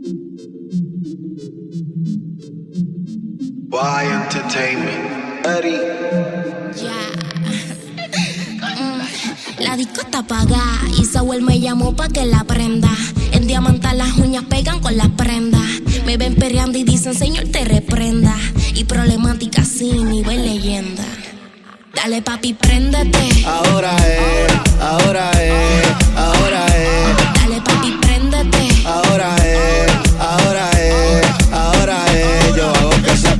Y Entertainment. Eddie. La disco está apagada y Saúl me llamó pa' que la prenda. En diamantes las uñas pegan con las prendas. Me ven perreando y dicen Señor te reprenda. Y problemática sin nivel leyenda. Dale papi, préndete. Ahora es, ahora es, ahora es. Dale papi, préndete. Ahora es, ahora es, ahora es. Yo hago que se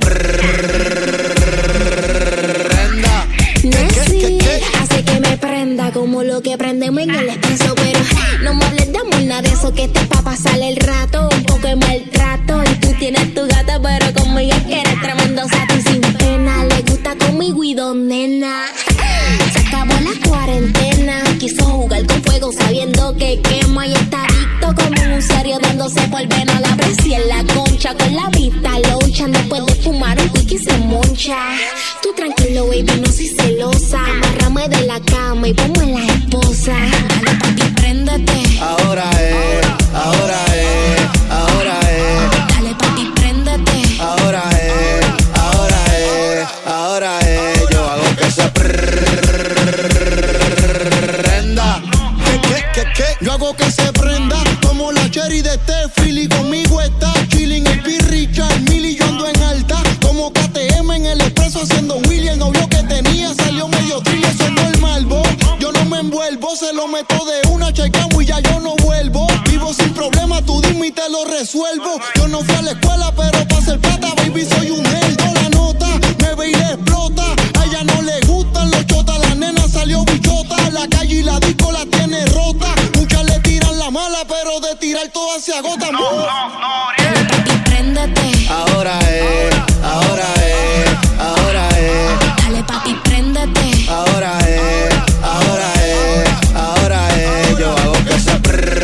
prenda. ¿Qué? Hace que me prenda como lo que prendemos en el expreso. Pero no me hables de amor, nada de eso, que este es pa' pasar el rato. Un poco de maltrato y tú tienes tu gata, pero conmigo es que eres tremendo sato y sin pena. Le gusta conmigo y don nena. Se acabó la cuarentena. Quiso jugar con fuego sabiendo que quema y está adicto como un serio dándose por vena. La presión en la concha con la vista lonchan. Después de fumar un quickie se moncha. Tú tranquilo baby, no soy celosa. Amárrame de la cama y ponme la esposa. Dale papi, préndete. Ahora es, ahora es, ahora es. Dale papi, préndete. Ahora es, ahora es, ahora es. Yo hago que se prenda. ¿Qué? Yo hago que se prenda como la cherry de Steffi. Conmigo está chilling el Richard Millie. Yo ando en alta como KTM en el expreso haciendo Willy. El novio que tenía salió medio triste, eso es normal, bo. Yo no me envuelvo, se lo meto de una, checamos y ya yo no vuelvo. Vivo sin problema, tú dime y te lo resuelvo. Yo no fui a la escuela, pero pa' ser plata, baby, soy un nerdo. La nota me ve y le explota. A ella no le gustan los chotas, la nena salió bichota. La calle y la disco la tiene rota. Muchas le tiran la mala, pero de tirar todas se agotan. Dale papi, préndete. Ahora es, ahora es, ahora es. Dale papi, préndete. Ahora es, ahora es, ahora es. Yo hago que se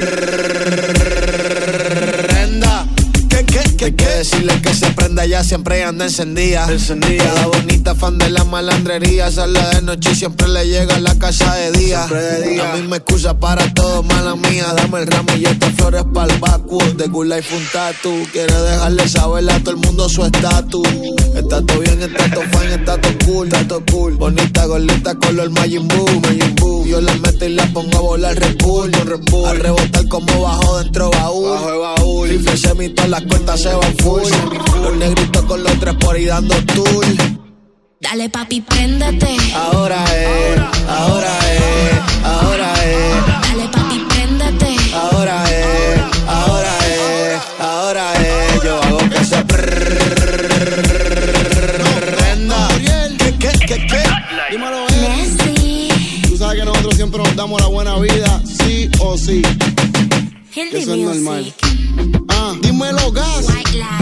prenda. ¿Qué? Decirle que se prenda ya siempre anda encendida. La bonita fan de la malandrería. Sale de noche y siempre le llega a la casa de día. A mí me excusa para todo, mala mía. Dame el ramo y estas flores para el backward. De Good Life un tatu. Quiere dejarle saber a todo el mundo su estatus. Está todo bien, está todo fine, está todo cool, está todo cool. Bonita, gordita, color Majin Buu. Yo la meto y la pongo a volar Red Bull. A rebotar como bajo dentro baúl. Rifle semi, todas las cuentas se van full. Los negritos con los 3 por ahí dando tour. Dale papi, préndete. Ahora es, ahora es, ahora es. Dale papi, préndete. Ahora es, ahora es, ahora es. Yo hago que se prenda. ¿Qué? Dímelo, Messi. Tú sabes que nosotros siempre nos damos la buena vida, sí o sí. Hildy Eso es normal. Music. Dímelo, gas. White Light.